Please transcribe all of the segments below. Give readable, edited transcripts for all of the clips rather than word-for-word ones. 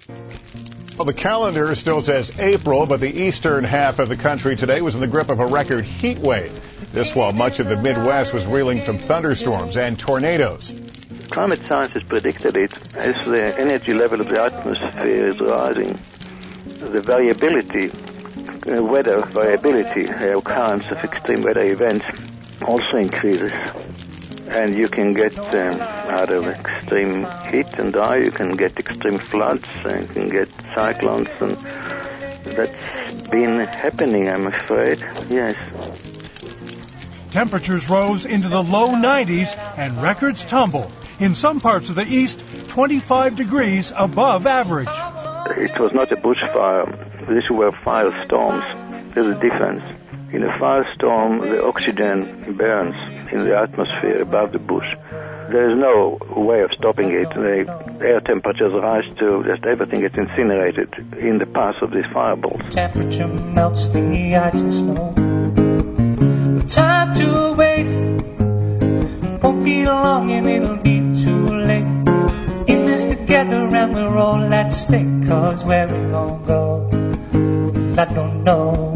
Well, the calendar still says April, but the eastern half of the country today was in the grip of a record heat wave. This while much of the Midwest was reeling from thunderstorms and tornadoes. Climate science has predicted it as the energy level of the atmosphere is rising. The variability, weather variability, occurrence of extreme weather events also increases. And you can get out of extreme heat and dry, you can get extreme floods, and you can get cyclones, and that's been happening, I'm afraid, yes. Temperatures rose into the low 90s and records tumbled. In some parts of the east, 25 degrees above average. It was not a bushfire. These were firestorms. There's a difference. In a firestorm, the oxygen burns in the atmosphere above the bush. There is no way of stopping it. The air temperatures rise to just everything gets incinerated in the path of these fireballs. Temperature melts the ice and snow. Time to wait. Won't be long and it'll be too late. In this together and we're all at stake. Cause where we gon' go, I don't know.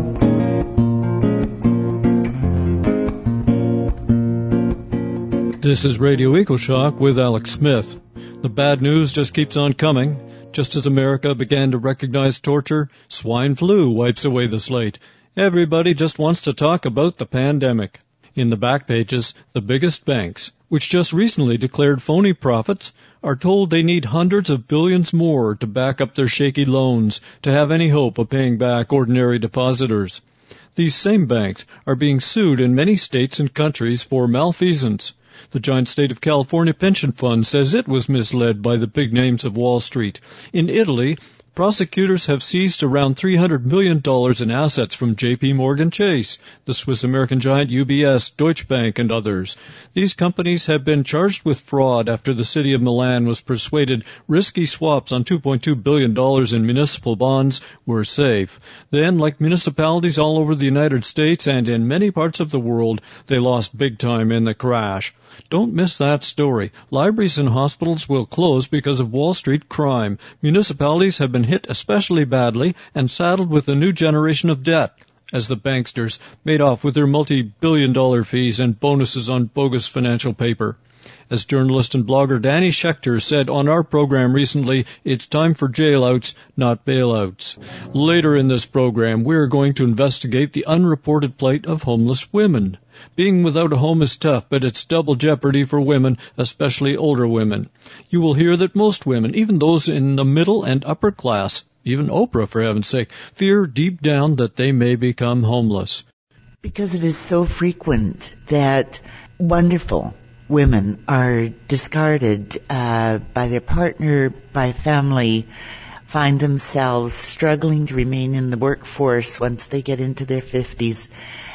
This is Radio EcoShock with Alex Smith. The bad news just keeps on coming. Just as America began to recognize torture, swine flu wipes away the slate. Everybody just wants to talk about the pandemic. In the back pages, the biggest banks, which just recently declared phony profits, are told they need hundreds of billions more to back up their shaky loans to have any hope of paying back ordinary depositors. These same banks are being sued in many states and countries for malfeasance. The giant state of California pension fund says it was misled by the big names of Wall Street. In Italy, prosecutors have seized around $300 million in assets from J.P. Morgan Chase, the Swiss-American giant UBS, Deutsche Bank, and others. These companies have been charged with fraud after the city of Milan was persuaded risky swaps on $2.2 billion in municipal bonds were safe. Then, like municipalities all over the United States and in many parts of the world, they lost big time in the crash. Don't miss that story. Libraries and hospitals will close because of Wall Street crime. Municipalities have been hit especially badly and saddled with a new generation of debt, as the banksters made off with their multi-billion-dollar fees and bonuses on bogus financial paper. As journalist and blogger Danny Schechter said on our program recently, it's time for jailouts, not bailouts. Later in this program, we're going to investigate the unreported plight of homeless women. Being without a home is tough, but it's double jeopardy for women, especially older women. You will hear that most women, even those in the middle and upper class, even Oprah for heaven's sake, fear deep down that they may become homeless. Because it is so frequent that wonderful women are discarded by their partner, by family, find themselves struggling to remain in the workforce once they get into their 50s,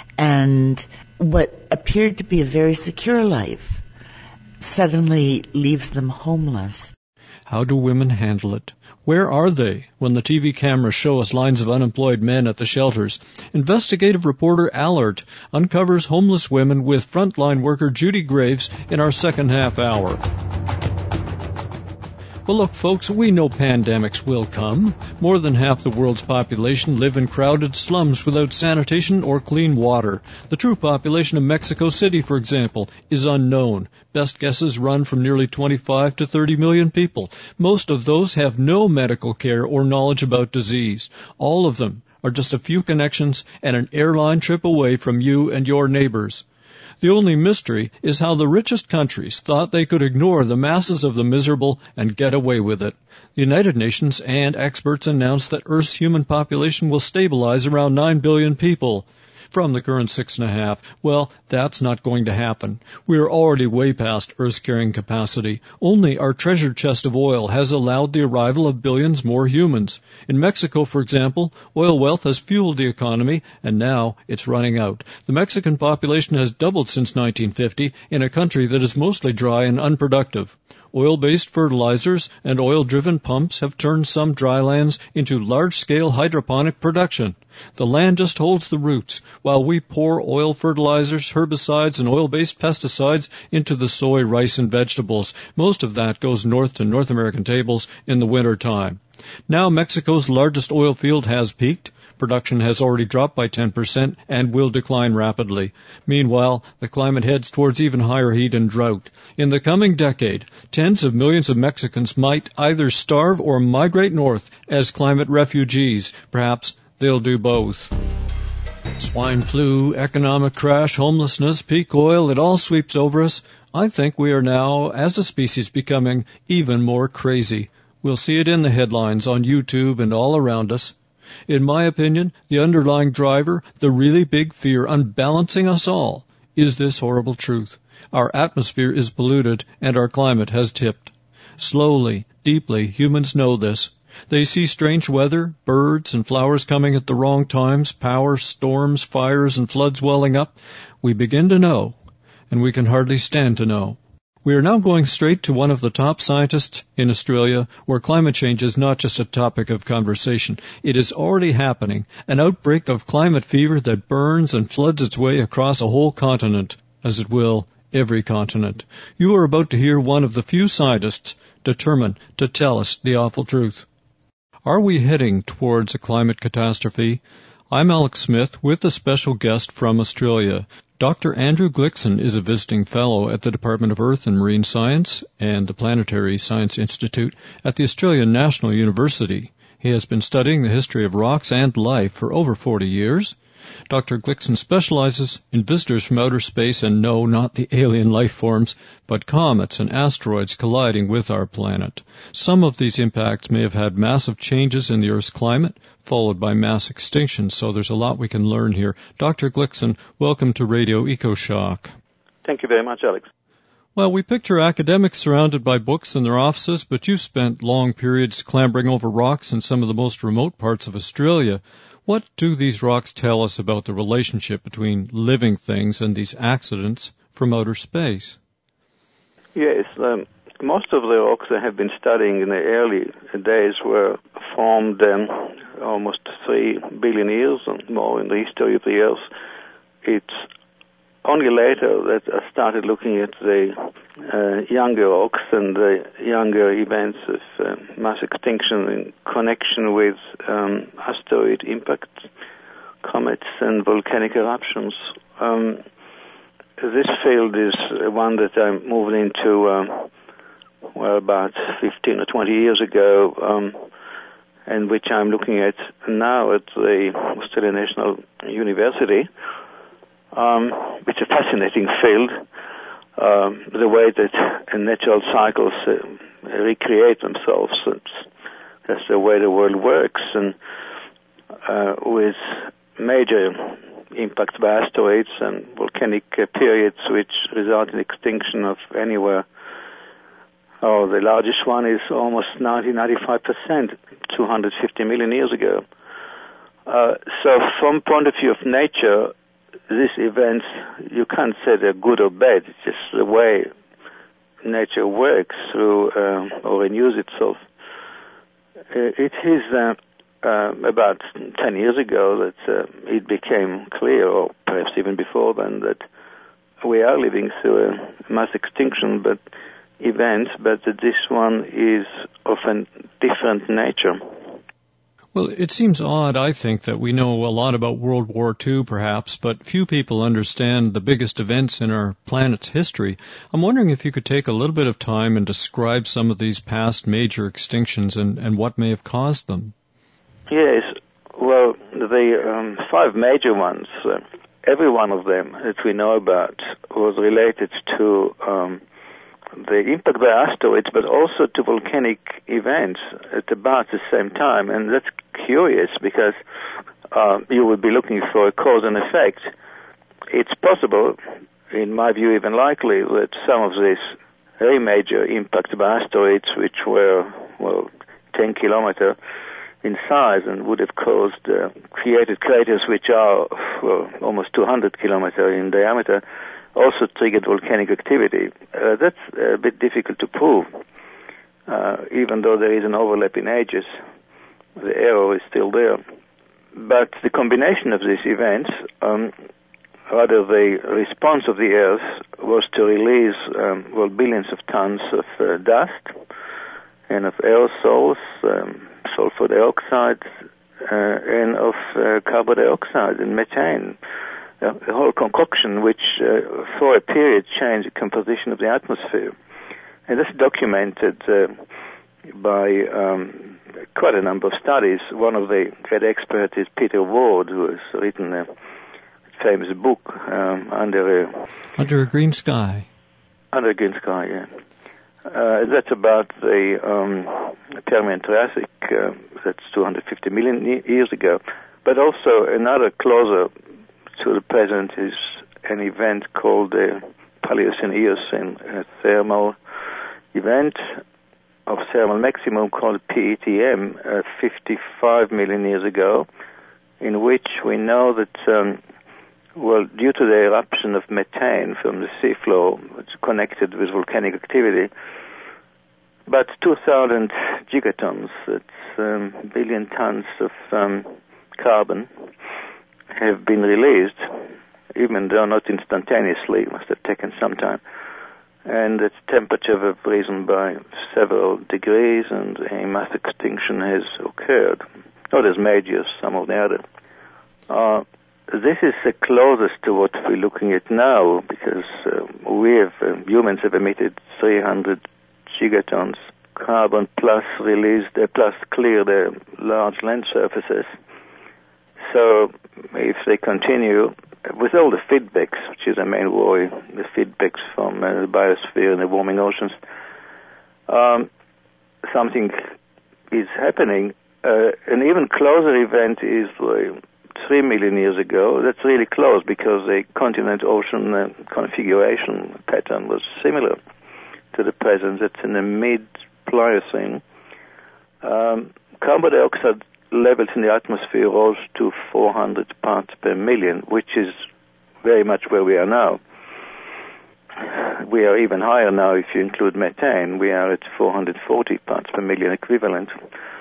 and what appeared to be a very secure life suddenly leaves them homeless. How do women handle it? Where are they when the TV cameras show us lines of unemployed men at the shelters? Investigative reporter Allert uncovers homeless women with frontline worker Judy Graves in our second half hour. Well, look, folks, we know pandemics will come. More than half the world's population live in crowded slums without sanitation or clean water. The true population of Mexico City, for example, is unknown. Best guesses run from nearly 25 to 30 million people. Most of those have no medical care or knowledge about disease. All of them are just a few connections and an airline trip away from you and your neighbors. The only mystery is how the richest countries thought they could ignore the masses of the miserable and get away with it. The United Nations and experts announced that Earth's human population will stabilize around 9 billion people from the current 6.5. Well, that's not going to happen. We are already way past Earth's carrying capacity. Only our treasure chest of oil has allowed the arrival of billions more humans. In Mexico, for example, oil wealth has fueled the economy, and now it's running out. The Mexican population has doubled since 1950 in a country that is mostly dry and unproductive. Oil-based fertilizers and oil-driven pumps have turned some drylands into large-scale hydroponic production. The land just holds the roots, while we pour oil fertilizers, herbicides, and oil-based pesticides into the soy, rice, and vegetables. Most of that goes north to North American tables in the winter time. Now Mexico's largest oil field has peaked. Production has already dropped by 10% and will decline rapidly. Meanwhile, the climate heads towards even higher heat and drought. In the coming decade, tens of millions of Mexicans might either starve or migrate north as climate refugees. Perhaps they'll do both. Swine flu, economic crash, homelessness, peak oil, it all sweeps over us. I think we are now, as a species, becoming even more crazy. We'll see it in the headlines on YouTube and all around us. In my opinion, the underlying driver, the really big fear unbalancing us all, is this horrible truth. Our atmosphere is polluted and our climate has tipped. Slowly, deeply, humans know this. They see strange weather, birds and flowers coming at the wrong times, power, storms, fires, and floods welling up. We begin to know, and we can hardly stand to know. We are now going straight to one of the top scientists in Australia, where climate change is not just a topic of conversation. It is already happening, an outbreak of climate fever that burns and floods its way across a whole continent, as it will every continent. You are about to hear one of the few scientists determined to tell us the awful truth. Are we heading towards a climate catastrophe? I'm Alex Smith with a special guest from Australia. Dr. Andrew Glickson is a visiting fellow at the Department of Earth and Marine Science and the Planetary Science Institute at the Australian National University. He has been studying the history of rocks and life for over 40 years. Dr. Glickson specializes in visitors from outer space and no, not the alien life forms, but comets and asteroids colliding with our planet. Some of these impacts may have had massive changes in the Earth's climate, followed by mass extinction, so there's a lot we can learn here. Dr. Glickson, welcome to Radio EcoShock. Thank you very much, Alex. Well, we picture academics surrounded by books in their offices, but you've spent long periods clambering over rocks in some of the most remote parts of Australia. What do these rocks tell us about the relationship between living things and these accidents from outer space? Yes, most of the rocks I have been studying in the early days were formed almost 3 billion years and more in the history of the Earth. It's only later that I started looking at the younger rocks and the younger events of mass extinction in connection with asteroid impacts, comets, and volcanic eruptions. This field is one that I moved into about 15 or 20 years ago, and which I'm looking at now at the Australian National University. It's a fascinating field, the way that natural cycles recreate themselves. That's the way the world works, and with major impacts by asteroids and volcanic periods which result in extinction of anywhere. The largest one is almost 95%, 250 million years ago. So from point of view of nature, these events, you can't say they're good or bad. It's just the way nature works through or renews itself. It is about 10 years ago that it became clear, or perhaps even before then, that we are living through a mass extinction event, but that this one is of a different nature. Well, it seems odd, I think, that we know a lot about World War II, perhaps, but few people understand the biggest events in our planet's history. I'm wondering if you could take a little bit of time and describe some of these past major extinctions and what may have caused them. Yes. Well, the 5 major ones, every one of them that we know about was related to the impact by asteroids, but also to volcanic events at about the same time. And that's curious because you would be looking for a cause and effect. It's possible, in my view even likely, that some of these very major impacts by asteroids, which were, 10 kilometers in size and would have created craters which are almost 200 kilometers in diameter, also triggered volcanic activity. That's a bit difficult to prove. Even though there is an overlap in ages, the error is still there. But the combination of these events, rather the response of the Earth, was to release billions of tons of dust and of aerosols, sulfur dioxide, and of carbon dioxide and methane. A whole concoction which, for a period, changed the composition of the atmosphere. And that's documented by quite a number of studies. One of the great experts is Peter Ward, who has written a famous book, Under a Green Sky. Under a Green Sky, yeah. That's about the Permian-Triassic, that's 250 million years ago. But also another closer to the present is an event called the Paleocene-Eocene thermal event of thermal maximum called PETM 55 million years ago, in which we know that, due to the eruption of methane from the seafloor, it's connected with volcanic activity, but 2,000 gigatons, that's billion tons of carbon, have been released, even though not instantaneously, it must have taken some time. And its temperature have risen by several degrees, and a mass extinction has occurred. Not as major as some of the other. This is the closest to what we're looking at now, because humans have emitted 300 gigatons carbon plus clear the large land surfaces. So if they continue, with all the feedbacks, which is the main worry, the feedbacks from the biosphere and the warming oceans, something is happening. An even closer event is 3 million years ago. That's really close because the continent-ocean configuration pattern was similar to the present. That's in the mid-Pliocene. Carbon dioxide levels in the atmosphere rose to 400 parts per million, which is very much where we are now. We are even higher now if you include methane. We are at 440 parts per million equivalent.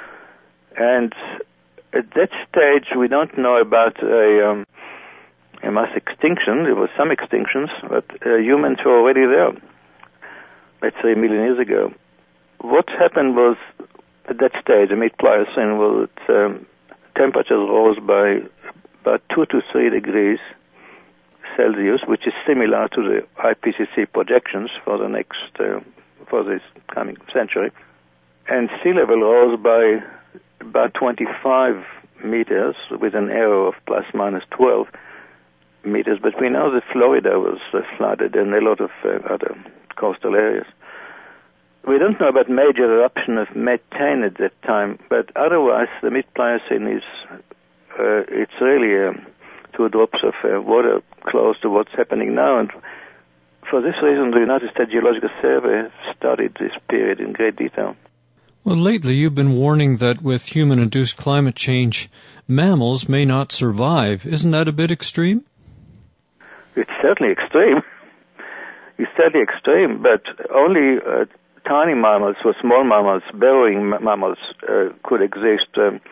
And at that stage, we don't know about a mass extinction. There were some extinctions, but humans were already there. Let's say 1 million years ago. What happened was, at that stage, the mid-Pliocene, was that temperatures rose by about 2 to 3 degrees Celsius, which is similar to the IPCC projections for the next, for this coming century. And sea level rose by about 25 meters, with an error of plus minus 12 meters. But we know that Florida was flooded and a lot of other coastal areas. We don't know about major eruption of methane at that time, but otherwise the mid-Pliocene is, it's really 2 drops of water close to what's happening now. And for this reason, the United States Geological Survey has studied this period in great detail. Well, lately you've been warning that with human-induced climate change, mammals may not survive. Isn't that a bit extreme? It's certainly extreme. It's certainly extreme, but only tiny mammals or small mammals, burrowing mammals, could exist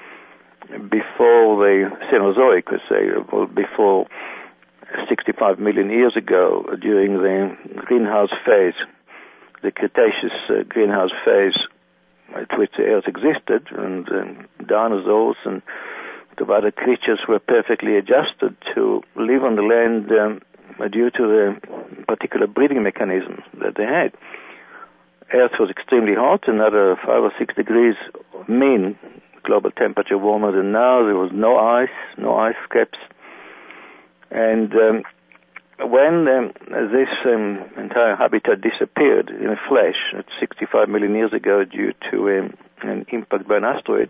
before the Cenozoic, let's say, before 65 million years ago, during the greenhouse phase, the Cretaceous greenhouse phase, at which the Earth existed, and dinosaurs and the other creatures were perfectly adjusted to live on the land due to the particular breeding mechanism that they had. Earth was extremely hot, another 5 or 6 degrees mean global temperature warmer than now. There was no ice caps. And when this entire habitat disappeared in a flash at 65 million years ago due to an impact by an asteroid,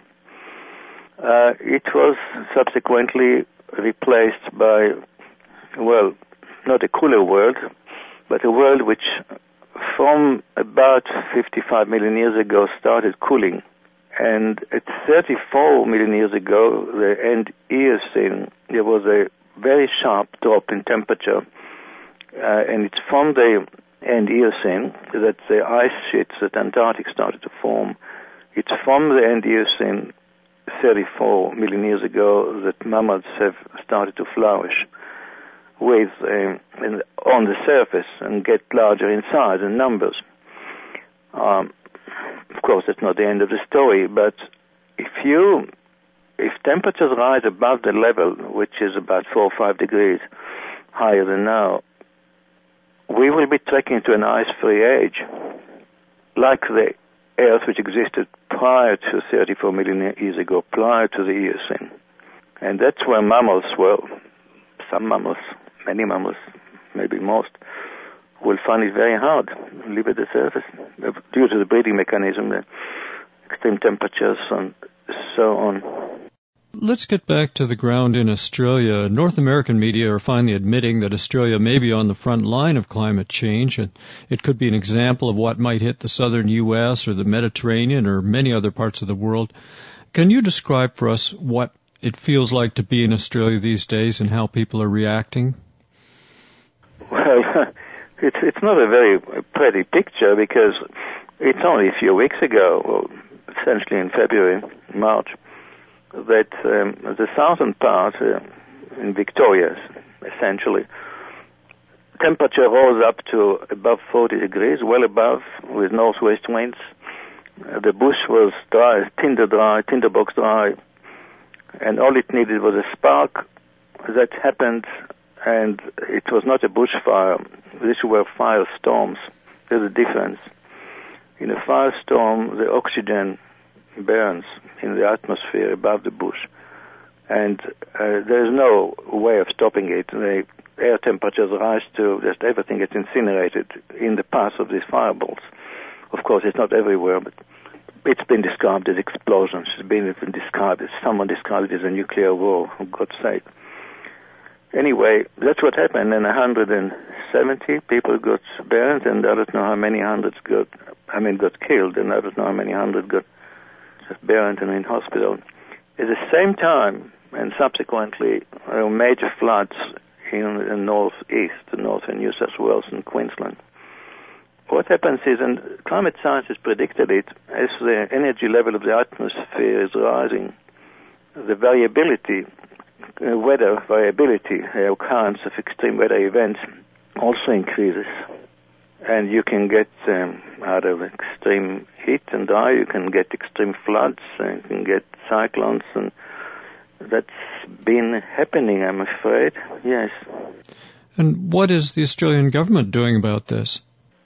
it was subsequently replaced by, well, not a cooler world, but a world which from about 55 million years ago started cooling. And at 34 million years ago, the end Eocene, there was a very sharp drop in temperature and it's from the end Eocene that the ice sheets at Antarctic started to form. It's from the end Eocene 34 million years ago that mammals have started to flourish with on the surface and get larger in size and numbers. Of course, that's not the end of the story, but if temperatures rise above the level, which is about 4 or 5 degrees higher than now, we will be trekking to an ice-free age, like the Earth which existed prior to 34 million years ago, prior to the Eocene. And that's where mammals, some mammals, many mammals, maybe most, will find it very hard to live at the surface due to the breeding mechanism, the extreme temperatures, and so on. Let's get back to the ground in Australia. North American media are finally admitting that Australia may be on the front line of climate change, and it could be an example of what might hit the southern U.S. or the Mediterranean or many other parts of the world. Can you describe for us what it feels like to be in Australia these days and how people are reacting? Well, it's not a very pretty picture because it's only a few weeks ago, well, essentially in February, March, that the southern part in Victoria, essentially, temperature rose up to above 40 degrees, well above, with northwest winds. The bush was dry, tinderbox dry, and all it needed was a spark. That happened, and it was not a bushfire. These were firestorms. There's a difference. In a firestorm, the oxygen burns in the atmosphere above the bush, and there's no way of stopping it. The air temperatures rise to just everything gets incinerated in the path of these fireballs. Of course, it's not everywhere, but it's been described as explosions. It's been described as, someone described it as a nuclear war, for God's sake. Anyway, that's what happened, and 170 people got burned, and I don't know how many hundreds got killed, and I don't know how many hundred got burned and in hospital. At the same time, and subsequently, major floods in the northeast, northern New South Wales and Queensland. What happens is, and climate science has predicted it, as the energy level of the atmosphere is rising, the variability, weather variability, the occurrence of extreme weather events also increases. And you can get, out of extreme heat and dry, you can get extreme floods, and you can get cyclones, and that's been happening, I'm afraid, yes. And what is the Australian government doing about this?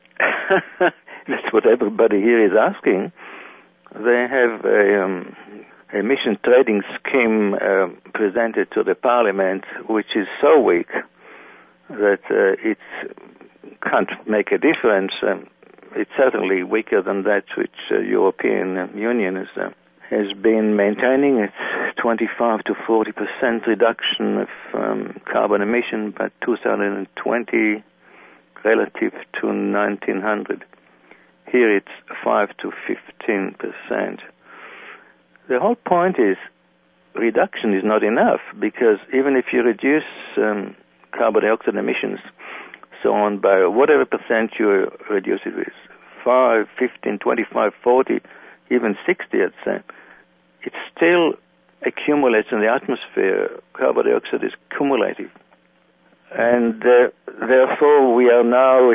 That's what everybody here is asking. They have a emission trading scheme presented to the Parliament, which is so weak that it can't make a difference. It's certainly weaker than that which European Union has been maintaining. It's 25 to 40% reduction of carbon emission by 2020 relative to 1900. Here it's 5 to 15%. The whole point is reduction is not enough, because even if you reduce carbon dioxide emissions, so on, by whatever percent you reduce it with, 5, 15, 25, 40, even 60, I'd say, it still accumulates in the atmosphere. Carbon dioxide is cumulative. And therefore we are now at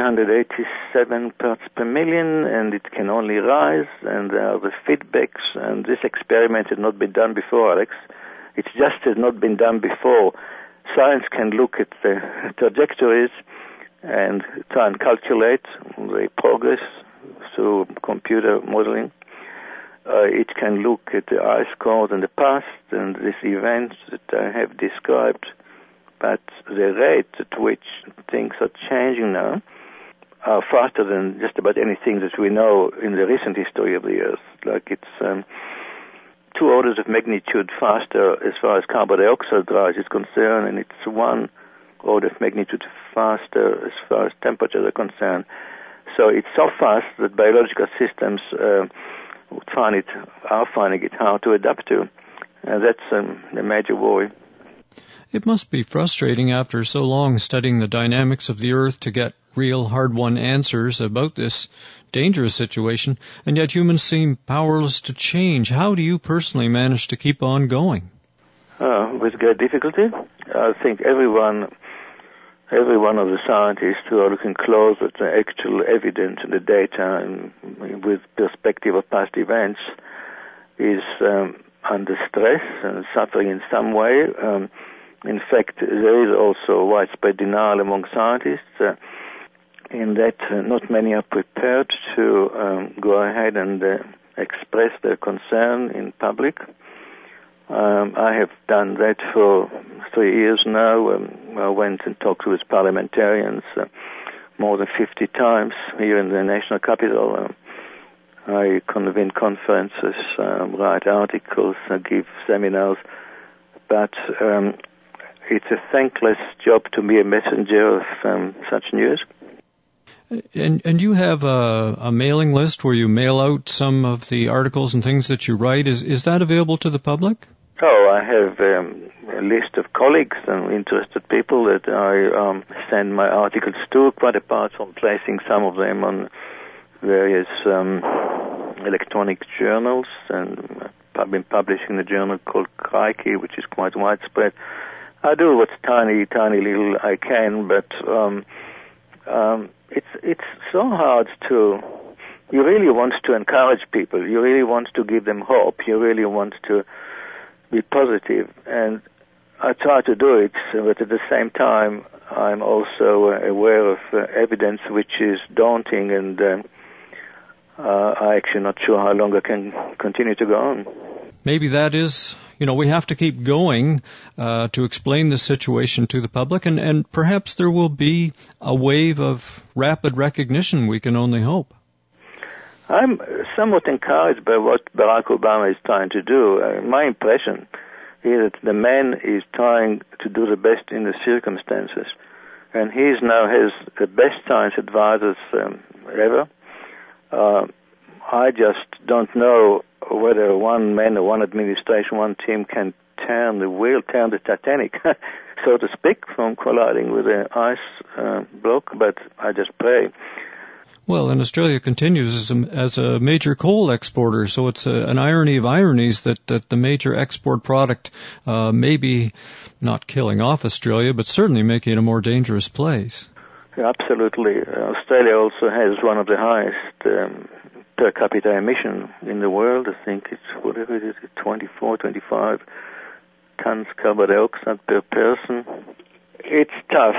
387 parts per million, and it can only rise, and there are the feedbacks, and this experiment has not been done before, Alex. It just has not been done before. Science can look at the trajectories and try and calculate the progress through computer modeling. It can look at the ice cores in the past and these events that I have described, but the rate at which things are changing now are faster than just about anything that we know in the recent history of the Earth. Like it's 2 orders of magnitude faster as far as carbon dioxide rise is concerned, and it's 1 order of magnitude faster as far as temperatures are concerned. So it's so fast that biological systems are finding it hard to adapt to. And that's a major worry. It must be frustrating after so long studying the dynamics of the Earth to get real hard-won answers about this dangerous situation, and yet humans seem powerless to change. How do you personally manage to keep on going? With great difficulty. I think every one of the scientists who are looking close at the actual evidence and the data and with perspective of past events is under stress and suffering in some way. In fact, there is also widespread denial among scientists in that not many are prepared to go ahead and express their concern in public. I have done that for 3 years now. I went and talked with parliamentarians more than 50 times here in the national capital. I convene conferences, write articles, give seminars, but it's a thankless job to be a messenger of such news. And you have a mailing list where you mail out some of the articles and things that you write. Is that available to the public? Oh, I have a list of colleagues and interested people that I send my articles to, quite apart from placing some of them on various electronic journals, and I've been publishing a journal called Crikey, which is quite widespread. I do what's tiny little I can, but it's so hard to. You really want to encourage people. You really want to give them hope. You really want to be positive, and I try to do it, but at the same time I'm also aware of evidence which is daunting, and I'm actually not sure how long I can continue to go on. Maybe that is, we have to keep going to explain the situation to the public, and perhaps there will be a wave of rapid recognition, we can only hope. I'm somewhat encouraged by what Barack Obama is trying to do. My impression is that the man is trying to do the best in the circumstances, and he now has the best science advisors ever. I just don't know whether one man or one administration, one team can turn the Titanic, so to speak, from colliding with an ice block, but I just pray. Well, and Australia continues as a major coal exporter, so it's an irony of ironies that the major export product may be not killing off Australia, but certainly making it a more dangerous place. Yeah, absolutely. Australia also has one of the highest per capita emission in the world. I think it's 24, 25 tons carbon dioxide per person. It's tough.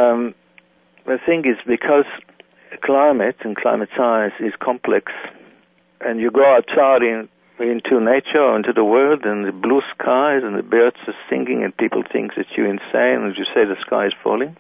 The thing is, because climate and climate science is complex, and you go outside into nature, into the world, and the blue skies, and the birds are singing, and people think that you're insane, and you say the sky is falling.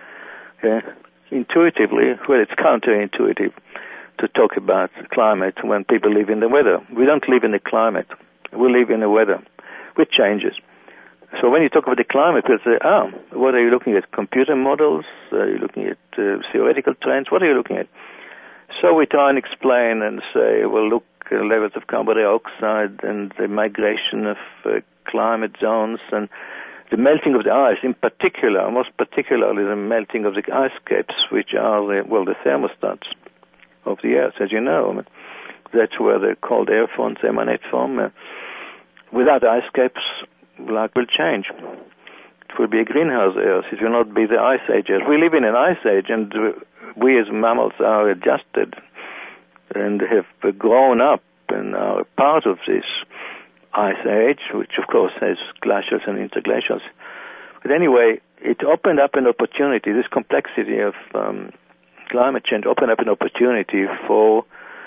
Intuitively, well, it's counterintuitive to talk about climate when people live in the weather. We don't live in the climate. We live in the weather, which changes. So when you talk about the climate, people say, what are you looking at? Computer models? Are you looking at theoretical trends? What are you looking at? So we try and explain and say, well, look, levels of carbon dioxide and the migration of climate zones and the melting of the ice, in particular, most particularly the melting of the ice caps, which are the thermostats of the Earth, as you know. That's where the cold air fronts emanate from. Without ice caps, life will change. It will be a greenhouse Earth. It will not be the ice age. We live in an ice age, and we as mammals are adjusted and have grown up and are part of this ice age, which of course has glaciers and interglaciers. But anyway, it opened up an opportunity. This complexity of climate change opened up an opportunity for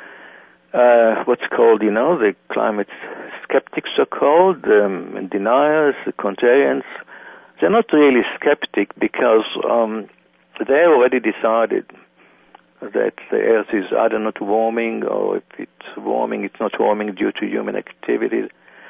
what's called, the climate skeptics, so-called, and deniers, the contrarians. They're not really skeptic because they already decided that the Earth is either not warming, or if it's warming, it's not warming due to human activity.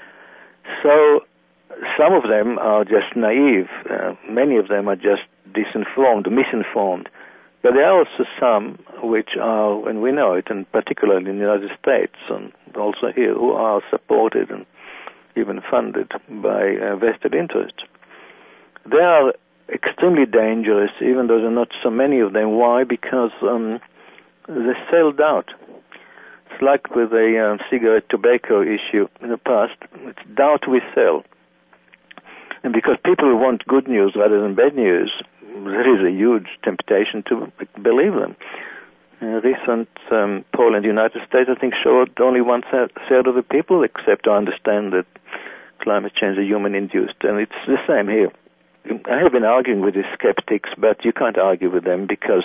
So some of them are just naive. Many of them are just misinformed. But there are also some which are, and we know it, and particularly in the United States, and also here, who are supported and even funded by vested interests. They are extremely dangerous, even though there are not so many of them. Why? Because they sell doubt. It's like with a cigarette tobacco issue in the past. It's doubt we sell. And because people want good news rather than bad news, there is a huge temptation to believe them. A recent poll in the United States, I think, showed only 1/3 of the people accept or understand that climate change is human-induced. And it's the same here. I have been arguing with these skeptics, but you can't argue with them because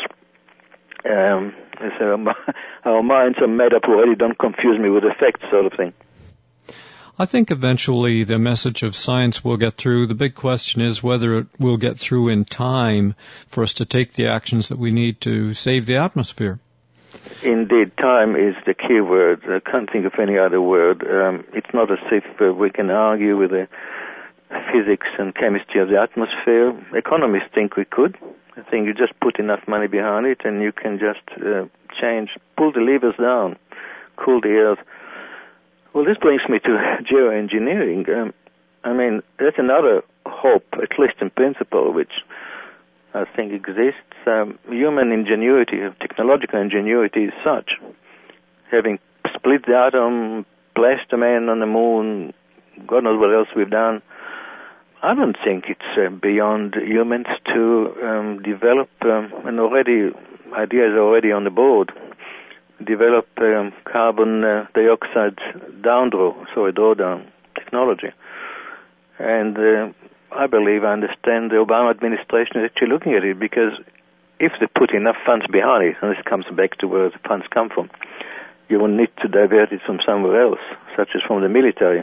our minds are made up already. Don't confuse me with the facts, sort of thing. I think eventually the message of science will get through. The big question is whether it will get through in time for us to take the actions that we need to save the atmosphere. Indeed, time is the key word. I can't think of any other word. It's not as if we can argue with the physics and chemistry of the atmosphere. Economists think we could. I think you just put enough money behind it and you can just pull the levers down, cool the earth. Well, this brings me to geoengineering. That's another hope, at least in principle, which I think exists. Human ingenuity, technological ingenuity is such. Having split the atom, placed a man on the moon, God knows what else we've done, I don't think it's beyond humans to develop, and already ideas are already on the board, develop carbon dioxide drawdown technology. And I believe, I understand the Obama administration is actually looking at it, because if they put enough funds behind it, and this comes back to where the funds come from, you will need to divert it from somewhere else, such as from the military.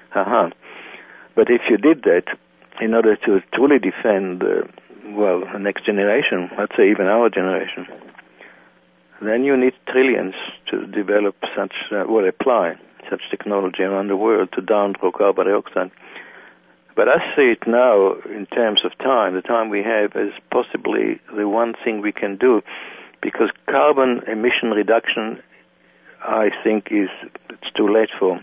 But if you did that, in order to truly defend, the next generation, let's say even our generation, then you need trillions to develop apply such technology around the world to downdraw carbon dioxide. But I see it now in terms of time, the time we have, as possibly the one thing we can do, because carbon emission reduction, I think, it's too late for.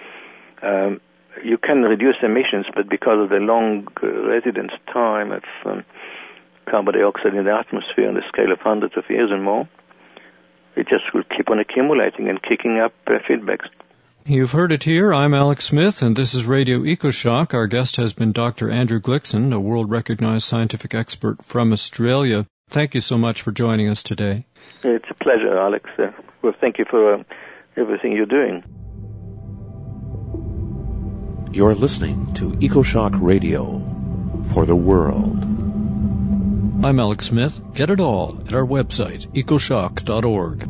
You can reduce emissions, but because of the long residence time of carbon dioxide in the atmosphere on the scale of hundreds of years and more, it just will keep on accumulating and kicking up feedbacks. You've heard it here. I'm Alex Smith, and this is Radio EcoShock. Our guest has been Dr. Andrew Glickson, a world-recognized scientific expert from Australia. Thank you so much for joining us today. It's a pleasure, Alex. Thank you for everything you're doing. You're listening to EcoShock Radio for the world. I'm Alex Smith. Get it all at our website, ecoshock.org.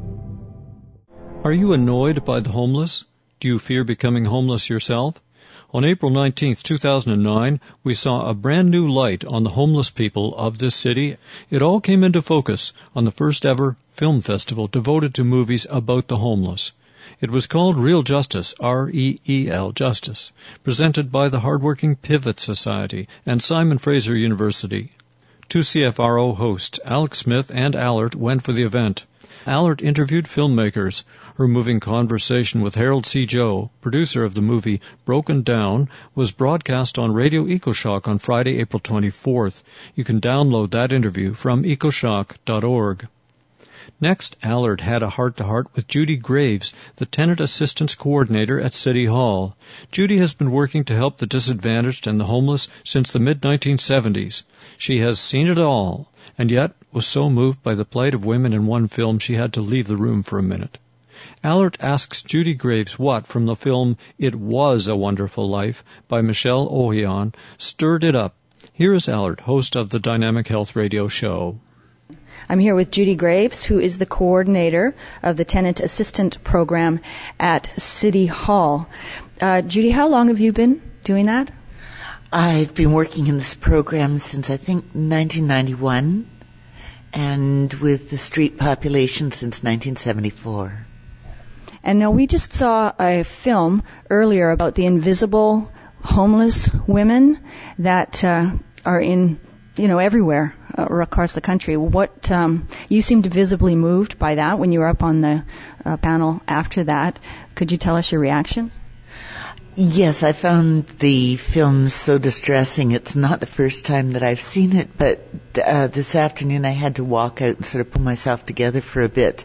Are you annoyed by the homeless? Do you fear becoming homeless yourself? On April 19th, 2009, we saw a brand new light on the homeless people of this city. It all came into focus on the first ever film festival devoted to movies about the homeless. It was called Real Justice, R-E-E-L, Justice, presented by the hardworking Pivot Society and Simon Fraser University. Two CFRO hosts, Alex Smith and Allert, went for the event. Allert interviewed filmmakers. Her moving conversation with Harold C. Joe, producer of the movie Broken Down, was broadcast on Radio EcoShock on Friday, April 24th. You can download that interview from ecoshock.org. Next, Allard had a heart-to-heart with Judy Graves, the Tenant Assistance Coordinator at City Hall. Judy has been working to help the disadvantaged and the homeless since the mid-1970s. She has seen it all, and yet was so moved by the plight of women in one film she had to leave the room for a minute. Allard asks Judy Graves what, from the film It Was a Wonderful Life by Michelle Ohion, stirred it up. Here is Allard, host of the Dynamic Health Radio show. I'm here with Judy Graves, who is the coordinator of the Tenant Assistant Program at City Hall. Judy, how long have you been doing that? I've been working in this program since, I think, 1991, and with the street population since 1974. And now we just saw a film earlier about the invisible homeless women that are in, everywhere across the country. What you seemed visibly moved by that when you were up on the panel after that. Could you tell us your reactions? Yes, I found the film so distressing. It's not the first time that I've seen it, but this afternoon I had to walk out and sort of pull myself together for a bit.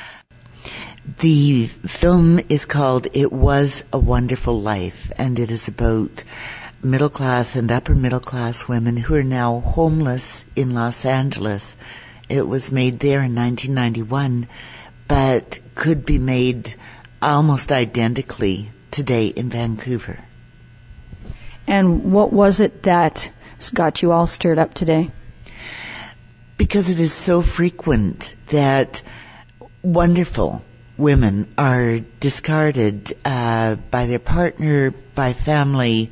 The film is called It Was a Wonderful Life, and it is about middle class and upper middle class women who are now homeless in Los Angeles. It was made there in 1991, but could be made almost identically today in Vancouver. And what was it that got you all stirred up today? Because it is so frequent that wonderful women are discarded by their partner, by family,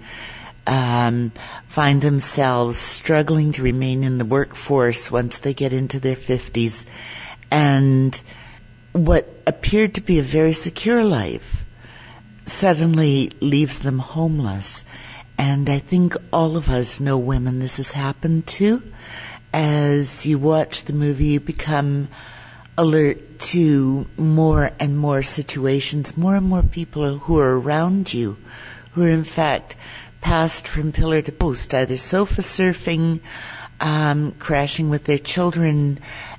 find themselves struggling to remain in the workforce once they get into their 50s, and what appeared to be a very secure life suddenly leaves them homeless. And I think all of us know women this has happened to. As you watch the movie, you become alert to more and more situations, more and more people who are around you, who are in fact passed from pillar to post, either sofa surfing, crashing with their children,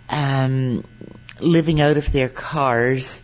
living out of their cars,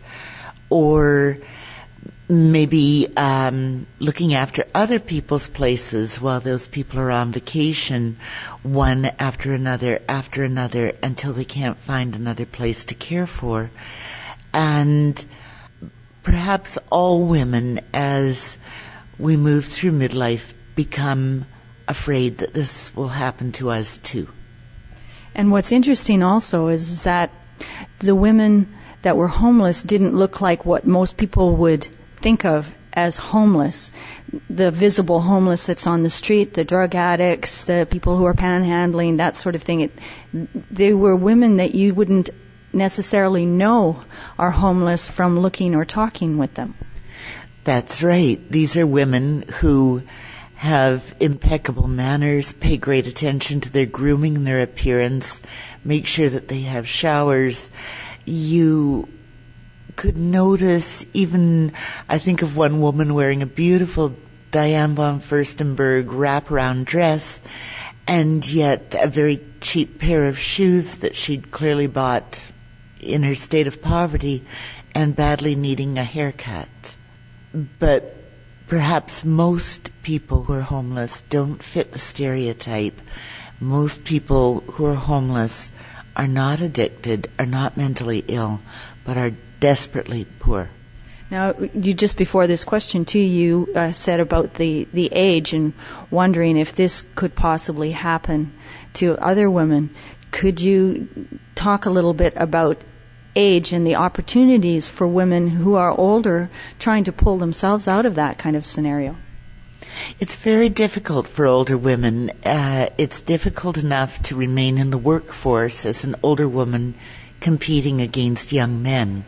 or maybe looking after other people's places while those people are on vacation, one after another, until they can't find another place to care for. And perhaps all women, as we move through midlife, become afraid that this will happen to us too. And what's interesting also is that the women that were homeless didn't look like what most people would think of as homeless. The visible homeless that's on the street, the drug addicts, the people who are panhandling, that sort of thing. They were women that you wouldn't necessarily know are homeless from looking or talking with them. That's right. These are women who have impeccable manners, pay great attention to their grooming and their appearance, make sure that they have showers. You could notice, even, I think of one woman wearing a beautiful Diane von Furstenberg wraparound dress, and yet a very cheap pair of shoes that she'd clearly bought in her state of poverty and badly needing a haircut. But perhaps most people who are homeless don't fit the stereotype. Most people who are homeless are not addicted, are not mentally ill, but are desperately poor. Now, you just before this question too, you said about the age and wondering if this could possibly happen to other women. Could you talk a little bit about age and the opportunities for women who are older trying to pull themselves out of that kind of scenario? It's very difficult for older women. It's difficult enough to remain in the workforce as an older woman competing against young men.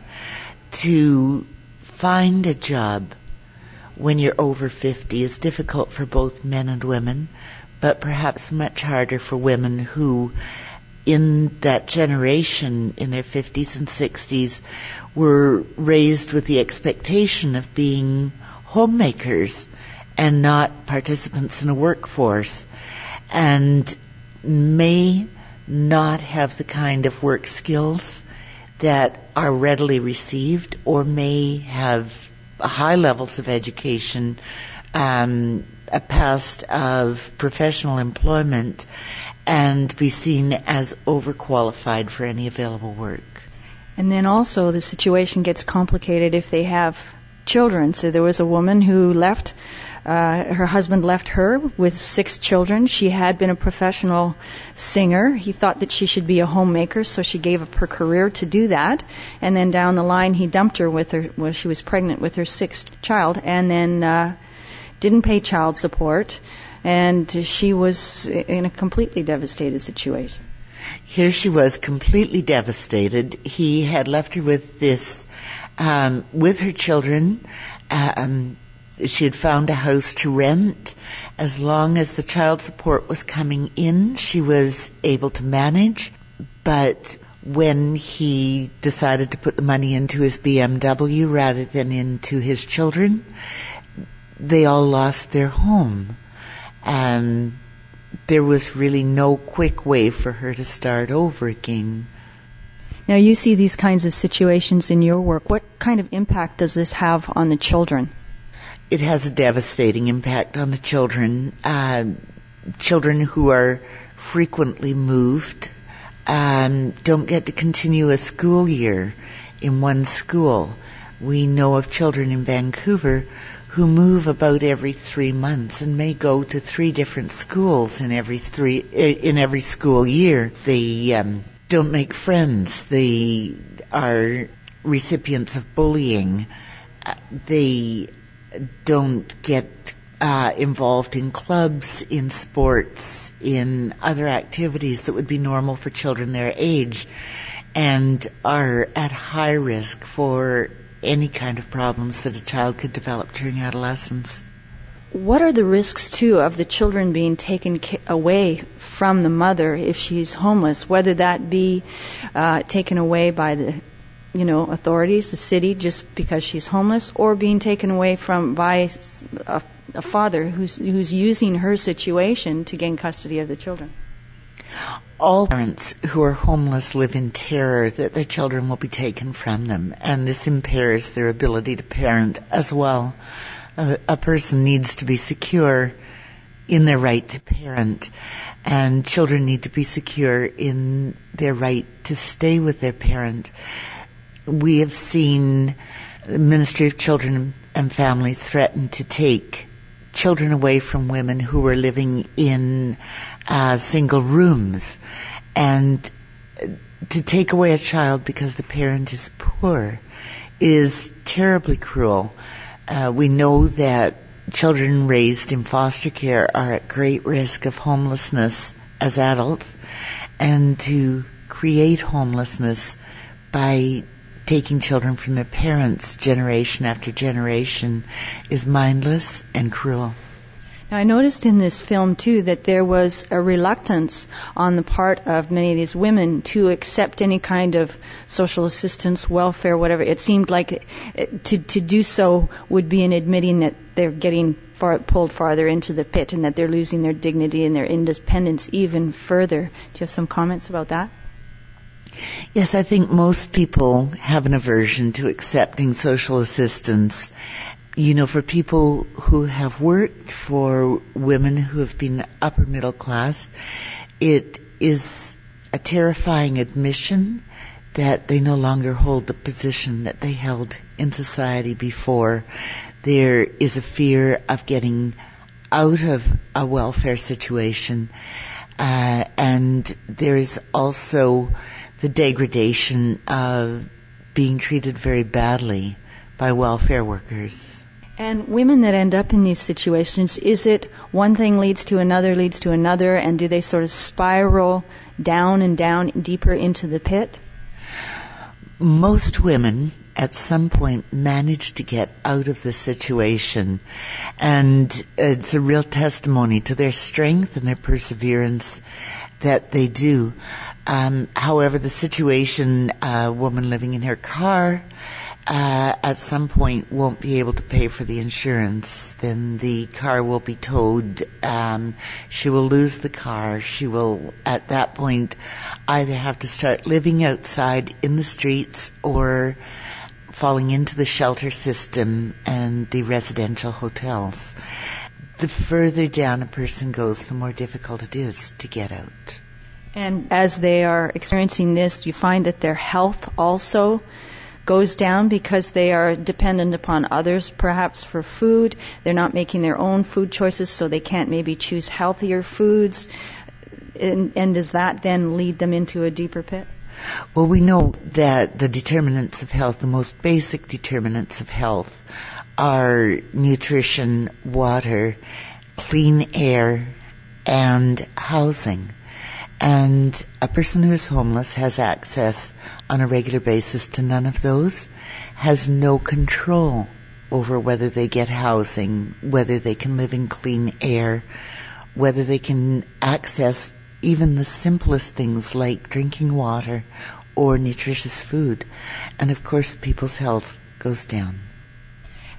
To find a job when you're over 50 is difficult for both men and women, but perhaps much harder for women who, in that generation, in their 50s and 60s, were raised with the expectation of being homemakers and not participants in a workforce, and may not have the kind of work skills that are readily received, or may have high levels of education, a past of professional employment, and be seen as overqualified for any available work. And then also the situation gets complicated if they have children. So there was a woman who left, her husband left her with 6 children. She had been a professional singer. He thought that she should be a homemaker, so she gave up her career to do that. And then down the line, he dumped her with her, well, she was pregnant with her 6th child, and then didn't pay child support. And she was in a completely devastated situation. Here she was, completely devastated. He had left her with this, with her children. She had found a house to rent. As long as the child support was coming in, she was able to manage. But when he decided to put the money into his BMW rather than into his children, they all lost their home. And there was really no quick way for her to start over again. Now, you see these kinds of situations in your work. What kind of impact does this have on the children? It has a devastating impact on the children. Children who are frequently moved don't get to continue a school year in one school. We know of children in Vancouver who move about every 3 months and may go to 3 different schools in every school year. They don't make friends. They are recipients of bullying. They don't get involved in clubs, in sports, in other activities that would be normal for children their age, and are at high risk for any kind of problems that a child could develop during adolescence. What are the risks, too, of the children being taken away from the mother if she's homeless, whether that be taken away by the authorities, the city, just because she's homeless, or being taken away by a father who's using her situation to gain custody of the children? All parents who are homeless live in terror that their children will be taken from them, and this impairs their ability to parent as well. A person needs to be secure in their right to parent, and children need to be secure in their right to stay with their parent. We have seen the Ministry of Children and Families threaten to take children away from women who were living in single rooms, and to take away a child because the parent is poor is terribly cruel. We know that children raised in foster care are at great risk of homelessness as adults, and to create homelessness by taking children from their parents generation after generation is mindless and cruel. Now, I noticed in this film, too, that there was a reluctance on the part of many of these women to accept any kind of social assistance, welfare, whatever. It seemed like to do so would be in admitting that they're getting pulled farther into the pit and that they're losing their dignity and their independence even further. Do you have some comments about that? Yes, I think most people have an aversion to accepting social assistance. For people who have worked, for women who have been upper middle class, it is a terrifying admission that they no longer hold the position that they held in society before. There is a fear of getting out of a welfare situation, and there is also the degradation of being treated very badly by welfare workers. And women that end up in these situations, is it one thing leads to another, and do they sort of spiral down and down deeper into the pit? Most women at some point manage to get out of the situation, and it's a real testimony to their strength and their perseverance that they do. However, the situation, a woman living in her car at some point won't be able to pay for the insurance. Then the car will be towed. She will lose the car. She will, at that point, either have to start living outside in the streets or falling into the shelter system and the residential hotels. The further down a person goes, the more difficult it is to get out. And as they are experiencing this, do you find that their health also goes down because they are dependent upon others, perhaps for food? They're not making their own food choices, so they can't maybe choose healthier foods. And does that then lead them into a deeper pit? Well, we know that the determinants of health, the most basic determinants of health, are nutrition, water, clean air, and housing. And a person who is homeless has access on a regular basis to none of those, has no control over whether they get housing, whether they can live in clean air, whether they can access even the simplest things like drinking water or nutritious food. And of course, people's health goes down.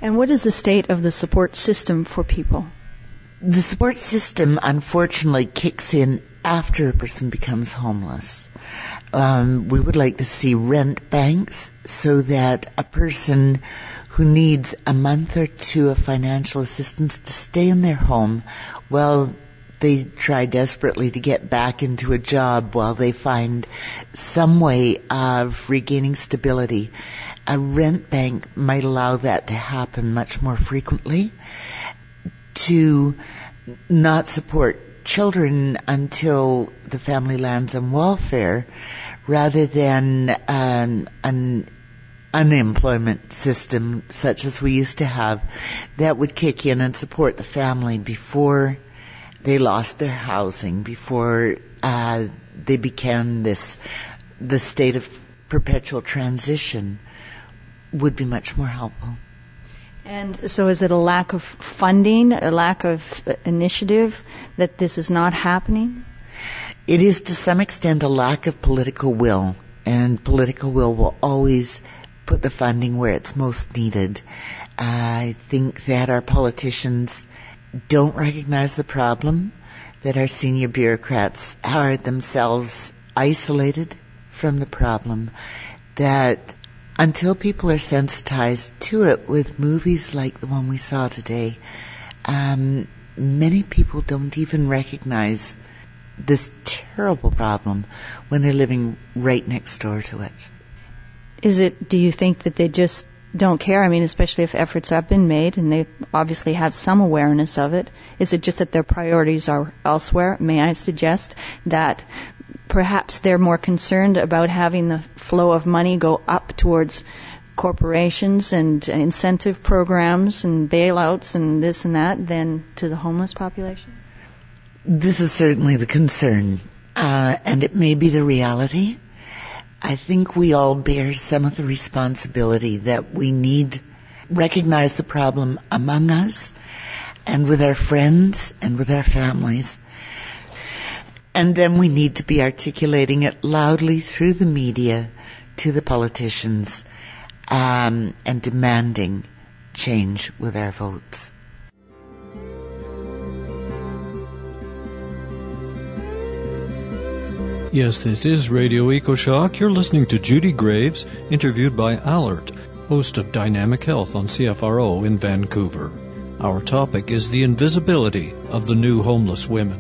And what is the state of the support system for people? The support system, unfortunately, kicks in after a person becomes homeless. We would like to see rent banks so that a person who needs a month or two of financial assistance to stay in their home while they try desperately to get back into a job, while they find some way of regaining stability. A rent bank might allow that to happen much more frequently, to not support children until the family lands on welfare, rather than an unemployment system such as we used to have that would kick in and support the family before they lost their housing, before they began the state of perpetual transition, would be much more helpful. And so is it a lack of funding, a lack of initiative that this is not happening? It is to some extent a lack of political will, and political will always put the funding where it's most needed. I think that our politicians don't recognize the problem, that our senior bureaucrats are themselves isolated from the problem, that until people are sensitized to it with movies like the one we saw today, many people don't even recognize this terrible problem when they're living right next door to it. Do you think that they just don't care? I mean, especially if efforts have been made and they obviously have some awareness of it. Is it just that their priorities are elsewhere? May I suggest that perhaps they're more concerned about having the flow of money go up towards corporations and incentive programs and bailouts and this and that than to the homeless population? This is certainly the concern, and it may be the reality. I think we all bear some of the responsibility that we need recognize the problem among us and with our friends and with our families. And then we need to be articulating it loudly through the media to the politicians, and demanding change with our votes. Yes, this is Radio EcoShock. You're listening to Judy Graves, interviewed by Allert, host of Dynamic Health on CFRO in Vancouver. Our topic is the invisibility of the new homeless women.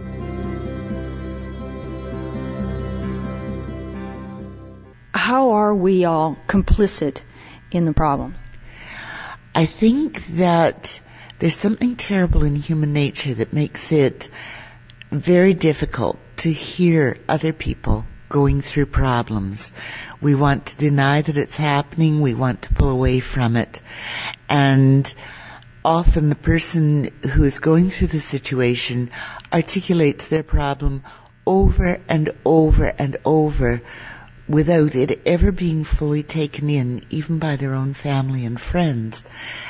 How are we all complicit in the problem? I think that there's something terrible in human nature that makes it very difficult to hear other people going through problems. We want to deny that it's happening. We want to pull away from it. And often the person who is going through the situation articulates their problem over and over and over without it ever being fully taken in, even by their own family and friends.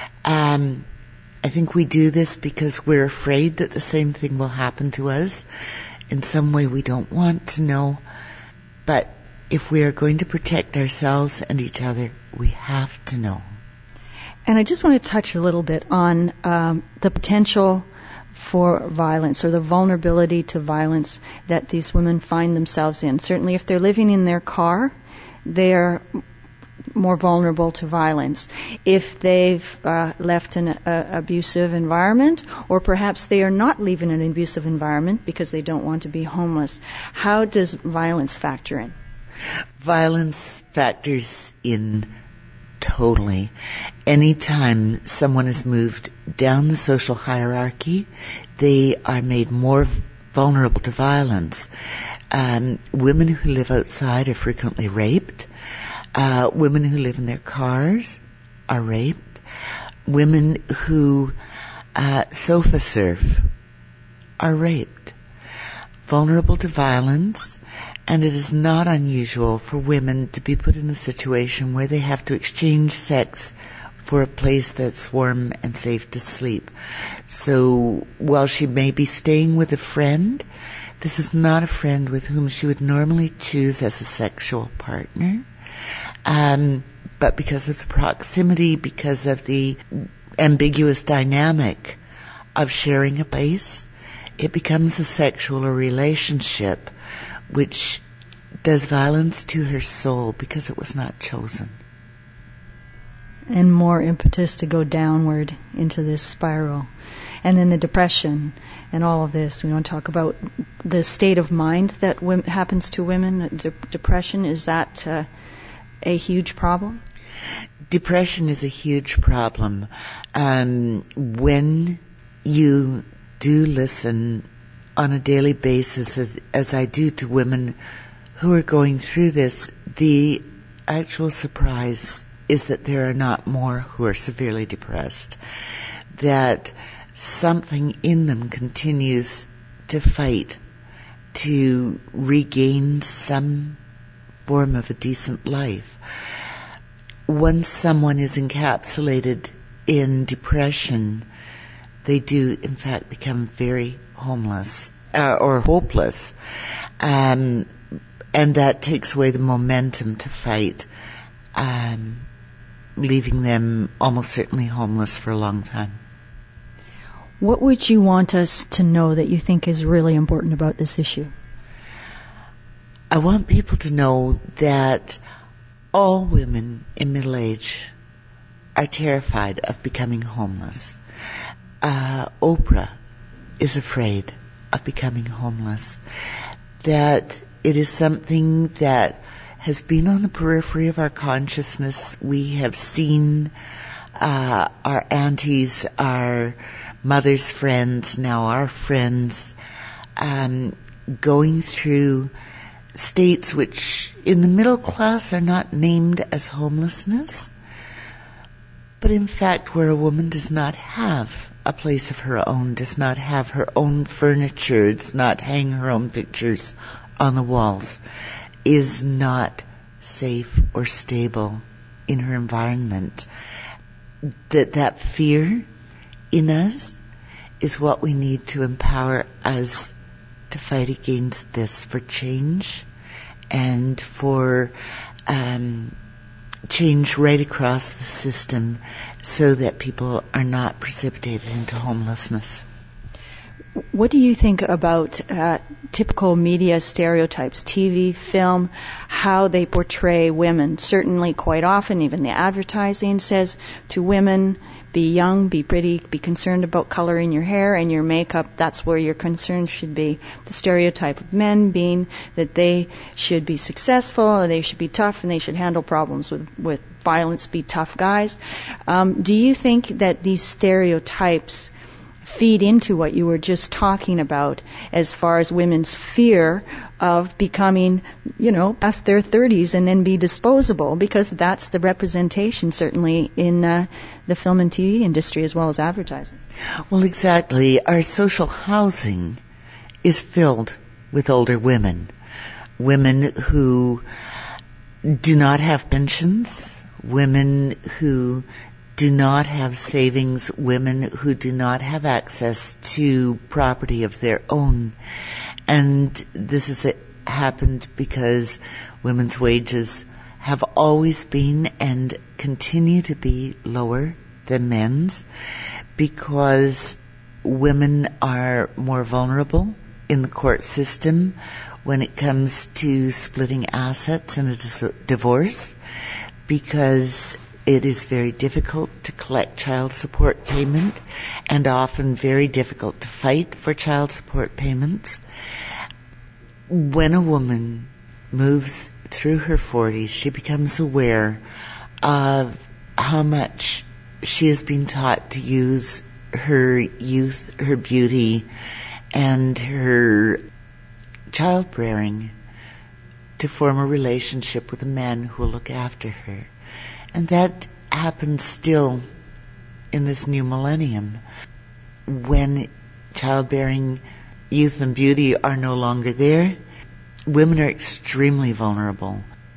I think we do this because we're afraid that the same thing will happen to us in some way we don't want to know. But if we are going to protect ourselves and each other, we have to know. And I just want to touch a little bit on the potential for violence or the vulnerability to violence that these women find themselves in. Certainly if they're living in their car, they're more vulnerable to violence. If they've left an abusive environment, or perhaps they are not leaving an abusive environment because they don't want to be homeless, how does violence factor in? Violence factors in totally. Anytime someone is moved down the social hierarchy, they are made more vulnerable to violence. Women who live outside are frequently raped. Women who live in their cars are raped. Women who sofa surf are raped. Vulnerable to violence, and it is not unusual for women to be put in a situation where they have to exchange sex for a place that's warm and safe to sleep. So while she may be staying with a friend, this is not a friend with whom she would normally choose as a sexual partner. But because of the proximity, because of the ambiguous dynamic of sharing a base, it becomes a sexual relationship which does violence to her soul because it was not chosen. And more impetus to go downward into this spiral. And then the depression and all of this. We want to talk about the state of mind that happens to women. Depression, is that a huge problem? Depression is a huge problem. When you do listen on a daily basis, as I do, to women who are going through this, the actual surprise is that there are not more who are severely depressed. That something in them continues to fight to regain some form of a decent life. Once someone is encapsulated in depression, they do in fact become very homeless or hopeless, and that takes away the momentum to fight, leaving them almost certainly homeless for a long time. What would you want us to know that you think is really important about this issue? I want people to know that all women in middle age are terrified of becoming homeless. Oprah is afraid of becoming homeless. That it is something that has been on the periphery of our consciousness. We have seen our aunties, our mothers' friends, now our friends, going through states which in the middle class are not named as homelessness, but in fact where a woman does not have a place of her own, does not have her own furniture, does not hang her own pictures on the walls, is not safe or stable in her environment. That fear in us is what we need to empower us to fight against this, for change and for change right across the system so that people are not precipitated into homelessness. What do you think about typical media stereotypes, TV, film, how they portray women? Certainly quite often, even the advertising says to women, be young, be pretty, be concerned about color in your hair and your makeup. That's where your concern should be. The stereotype of men being that they should be successful, and they should be tough, and they should handle problems with violence, be tough guys. Do you think that these stereotypes feed into what you were just talking about as far as women's fear of becoming, past their 30s and then be disposable? Because that's the representation, certainly, in the film and TV industry as well as advertising. Well, exactly. Our social housing is filled with older women. Women who do not have pensions, women who do not have savings, women who do not have access to property of their own. And this has happened because women's wages have always been and continue to be lower than men's, because women are more vulnerable in the court system when it comes to splitting assets in a divorce, because it is very difficult to collect child support payment and often very difficult to fight for child support payments. When a woman moves through her 40s, she becomes aware of how much she has been taught to use her youth, her beauty, and her childbearing to form a relationship with a man who will look after her. And that happens still in this new millennium, when childbearing, youth and beauty are no longer there. Women are extremely vulnerable.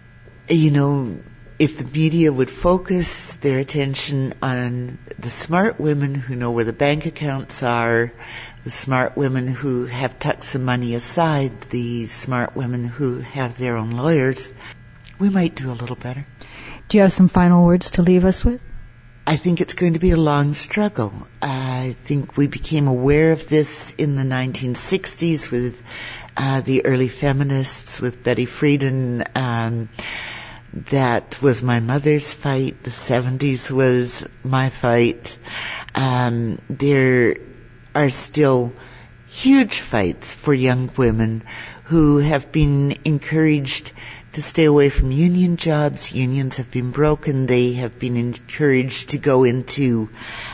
If the media would focus their attention on the smart women who know where the bank accounts are, the smart women who have tucked some money aside, the smart women who have their own lawyers, we might do a little better. Do you have some final words to leave us with? I think it's going to be a long struggle. I think we became aware of this in the 1960s with the early feminists, with Betty Friedan. That was my mother's fight. The 70s was my fight. There are still huge fights for young women who have been encouraged to stay away from union jobs. Unions have been broken. They have been encouraged to go into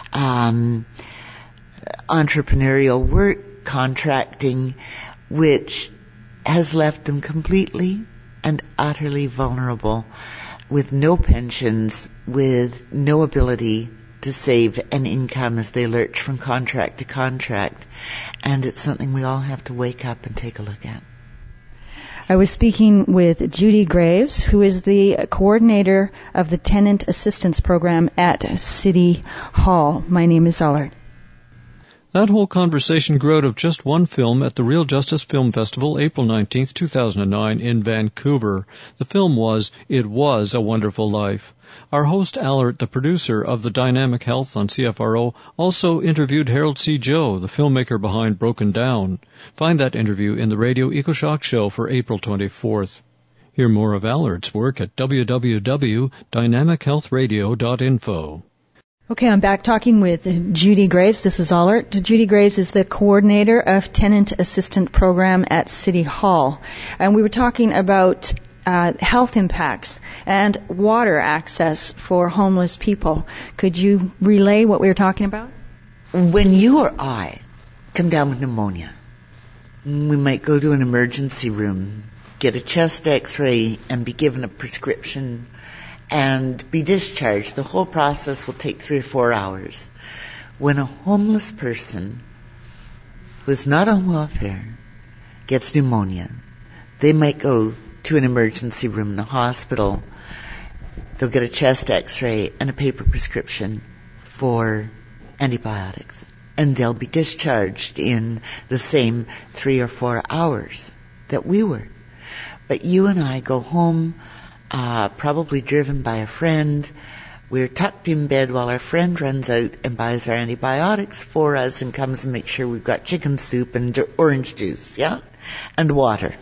entrepreneurial work, contracting, which has left them completely and utterly vulnerable, with no pensions, with no ability to save an income as they lurch from contract to contract. And it's something we all have to wake up and take a look at. I was speaking with Judy Graves, who is the coordinator of the Tenant Assistance Program at City Hall. My name is Allard. That whole conversation grew out of just one film at the Real Justice Film Festival, April 19th, 2009 in Vancouver. The film was It Was a Wonderful Life. Our host, Allard, the producer of the Dynamic Health on CFRO, also interviewed Harold C. Joe, the filmmaker behind Broken Down. Find that interview in the Radio EcoShock show for April 24th. Hear more of Allard's work at www.dynamichealthradio.info. Okay, I'm back talking with Judy Graves. This is Allard. Judy Graves is the coordinator of Tenant Assistance Program at City Hall. And we were talking about health impacts and water access for homeless people. Could you relay what we were talking about? When you or I come down with pneumonia, we might go to an emergency room, get a chest x-ray, and be given a prescription and be discharged. The whole process will take 3 or 4 hours. When a homeless person who is not on welfare gets pneumonia, they might go to an emergency room in a hospital. They'll get a chest x-ray and a paper prescription for antibiotics. And they'll be discharged in the same 3 or 4 hours that we were. But you and I go home, probably driven by a friend. We're tucked in bed while our friend runs out and buys our antibiotics for us and comes and makes sure we've got chicken soup and orange juice, yeah? And water.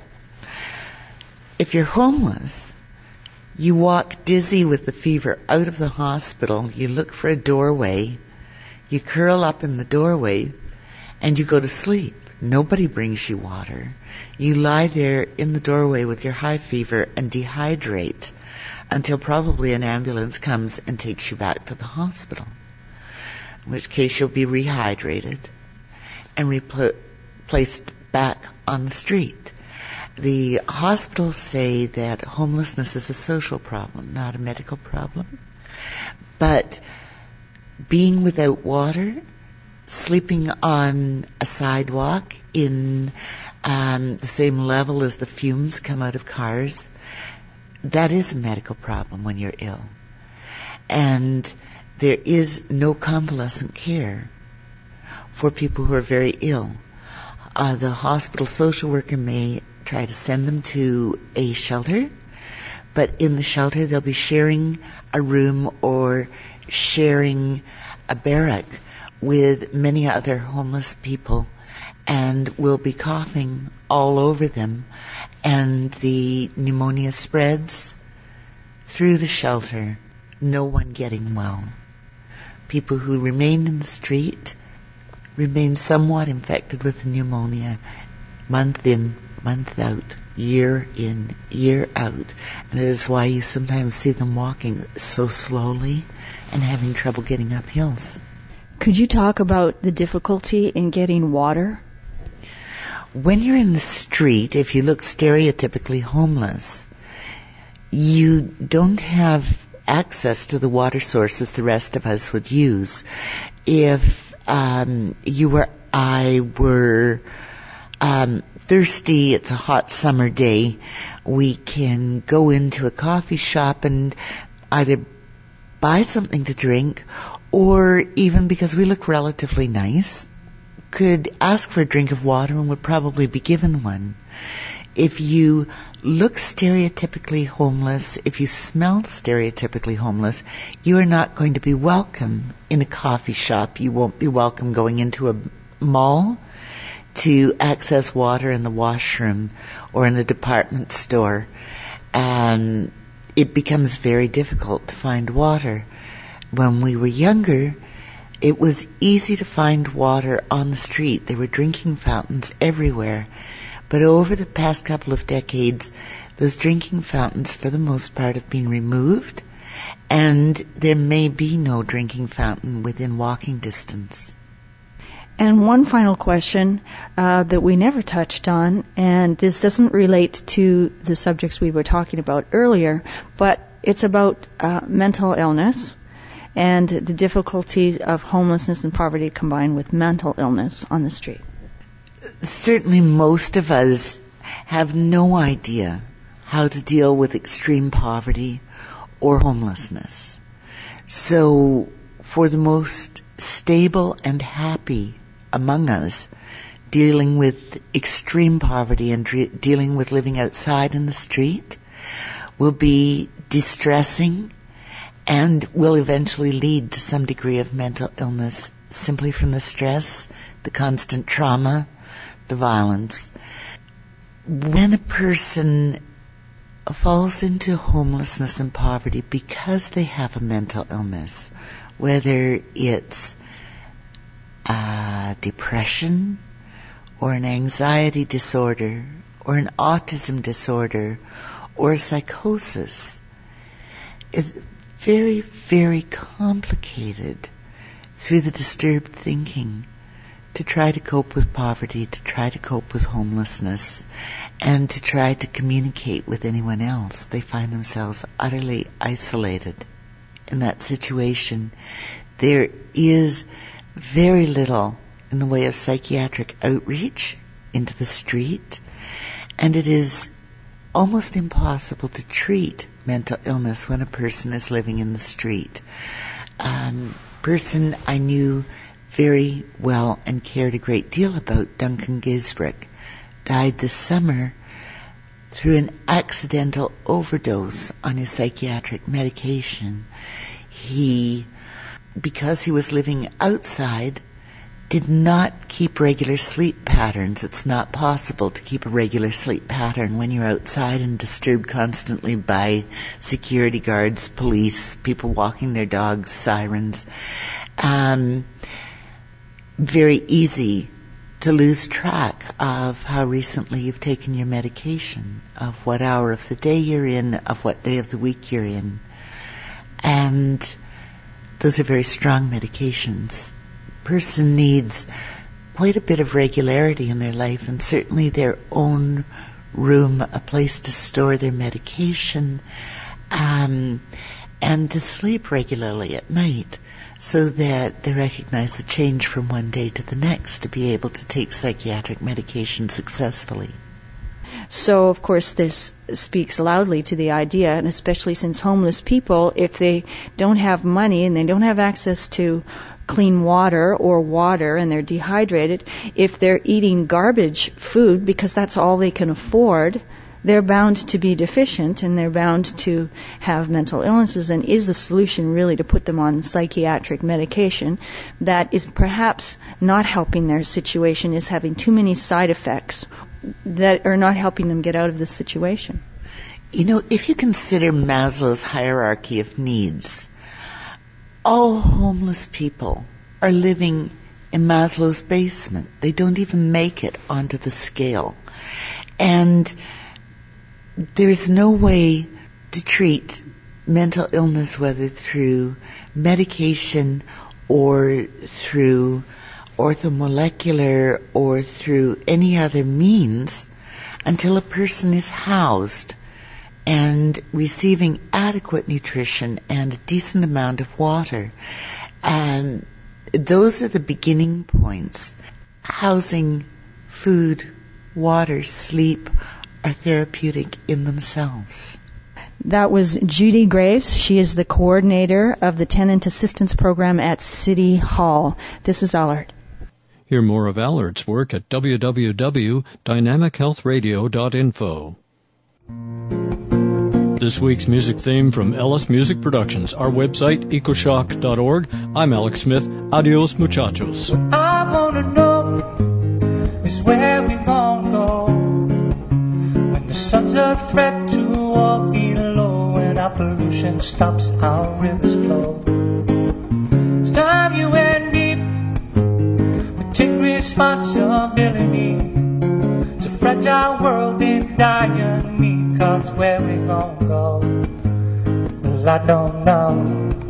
If you're homeless, you walk dizzy with the fever out of the hospital, you look for a doorway, you curl up in the doorway, and you go to sleep. Nobody brings you water. You lie there in the doorway with your high fever and dehydrate until probably an ambulance comes and takes you back to the hospital, in which case you'll be rehydrated and placed back on the street. The hospitals say that homelessness is a social problem, not a medical problem. But being without water, sleeping on a sidewalk in the same level as the fumes come out of cars, that is a medical problem when you're ill. And there is no convalescent care for people who are very ill. The hospital social worker may try to send them to a shelter, but in the shelter they'll be sharing a room or sharing a barrack with many other homeless people and will be coughing all over them, and the pneumonia spreads through the shelter, no one getting well. People who remain in the street remain somewhat infected with the pneumonia month in, month out, year in, year out. And it is why you sometimes see them walking so slowly and having trouble getting up hills. Could you talk about the difficulty in getting water? When you're in the street, if you look stereotypically homeless, you don't have access to the water sources the rest of us would use. If you or I were thirsty, it's a hot summer day, we can go into a coffee shop and either buy something to drink, or even because we look relatively nice, could ask for a drink of water and would probably be given one. If you look stereotypically homeless, if you smell stereotypically homeless, you are not going to be welcome in a coffee shop. You won't be welcome going into a mall to access water in the washroom or in the department store. And it becomes very difficult to find water. When we were younger, it was easy to find water on the street. There were drinking fountains everywhere. But over the past couple of decades, those drinking fountains, for the most part, have been removed, and there may be no drinking fountain within walking distance. And one final question that we never touched on, and this doesn't relate to the subjects we were talking about earlier, but it's about mental illness and the difficulties of homelessness and poverty combined with mental illness on the street. Certainly most of us have no idea how to deal with extreme poverty or homelessness. So for the most stable and happy among us, dealing with extreme poverty and dealing with living outside in the street will be distressing and will eventually lead to some degree of mental illness simply from the stress, the constant trauma, the violence. When a person falls into homelessness and poverty because they have a mental illness, whether it's depression or an anxiety disorder or an autism disorder or psychosis, it's very, very complicated through the disturbed thinking to try to cope with poverty, to try to cope with homelessness, and to try to communicate with anyone else. They find themselves utterly isolated in that situation. There is very little in the way of psychiatric outreach into the street, and it is almost impossible to treat mental illness when a person is living in the street. Person I knew very well and cared a great deal about, Duncan Gisbrick, died this summer through an accidental overdose on his psychiatric medication. He, because he was living outside, did not keep regular sleep patterns. It's not possible to keep a regular sleep pattern when you're outside and disturbed constantly by security guards, police, people walking their dogs, sirens. Very easy to lose track of how recently you've taken your medication, of what hour of the day you're in, of what day of the week you're in. And those are very strong medications. Person needs quite a bit of regularity in their life, and certainly their own room, a place to store their medication, and to sleep regularly at night so that they recognize the change from one day to the next to be able to take psychiatric medication successfully. So, of course, this speaks loudly to the idea, and especially since homeless people, if they don't have money and they don't have access to clean water and they're dehydrated, if they're eating garbage food because that's all they can afford, they're bound to be deficient and they're bound to have mental illnesses. And is the solution really to put them on psychiatric medication that is perhaps not helping their situation, is having too many side effects that are not helping them get out of this situation? You know, if you consider Maslow's hierarchy of needs, all homeless people are living in Maslow's basement. They don't even make it onto the scale. And there's no way to treat mental illness, whether through medication or through orthomolecular or through any other means, until a person is housed and receiving adequate nutrition and a decent amount of water. And those are the beginning points. Housing, food, water, sleep are therapeutic in themselves. That was Judy Graves. She is the coordinator of the Tenant Assistance Program at City Hall. This is Allard. Hear more of Allard's work at www.dynamichealthradio.info. This week's music theme from Ellis Music Productions. Our website, ecoshock.org. I'm Alex Smith. Adios, muchachos. What I wanna know is where we gon' go when the sun's a threat to all below and our pollution stops our rivers flow. It's time you and me we take responsibility. It's a fragile world in dire need, 'cause where we gon' go, well, I don't know.